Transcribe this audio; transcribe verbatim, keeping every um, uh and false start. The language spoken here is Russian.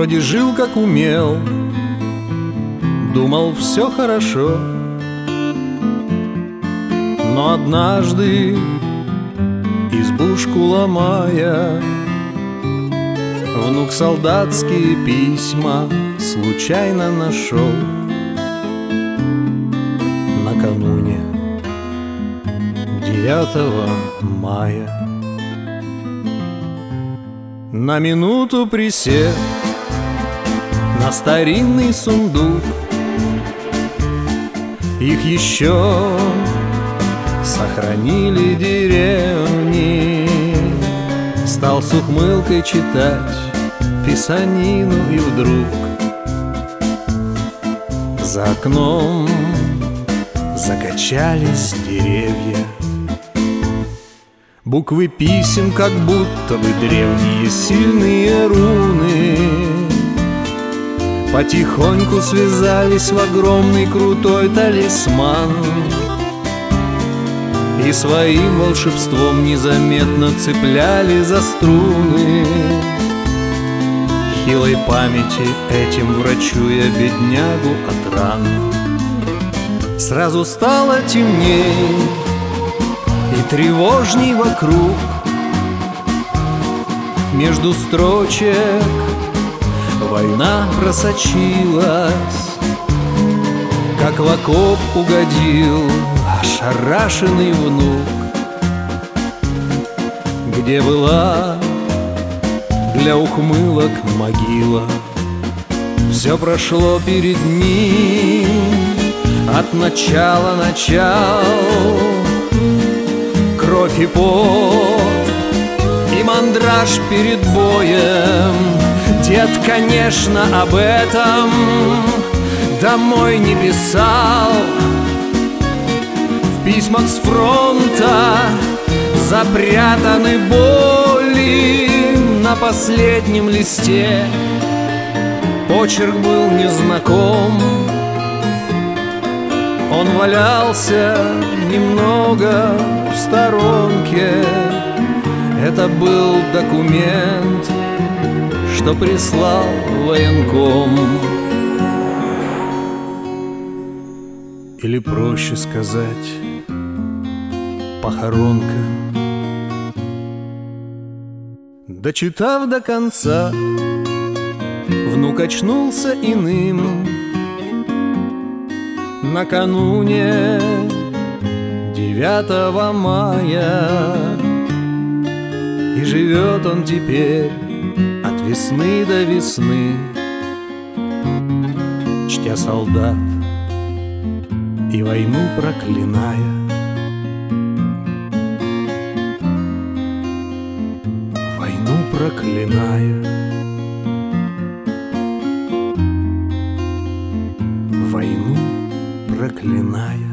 Вроде жил как умел, думал все хорошо, но однажды, избушку ломая, внук солдатские письма случайно нашел. Накануне девятого мая, на минуту присев на старинный сундук, их еще сохранили деревни, стал с ухмылкой читать писанину, и вдруг за окном закачались деревья. Буквы писем, как будто бы древние сильные руны, потихоньку связались в огромный крутой талисман и своим волшебством незаметно цепляли за струны. Хилой памяти этим врачуя беднягу от ран, сразу стало темней и тревожней вокруг. Между строчек война просочилась, как в окоп угодил ошарашенный внук. Где была для ухмылок могила, все прошло перед ним от начала начал. Кровь и пот и мандраж перед боем. Дед, конечно, об этом домой не писал. В письмах с фронта запрятаны боли. На последнем листе почерк был незнаком. Он валялся немного в сторонке. Это был документ, что прислал военком. Или проще сказать, похоронка. Дочитав до конца, внук очнулся иным. Накануне девятого мая, и живет он теперь от весны до весны, чтя солдат и войну проклиная. Войну проклиная. Войну проклиная.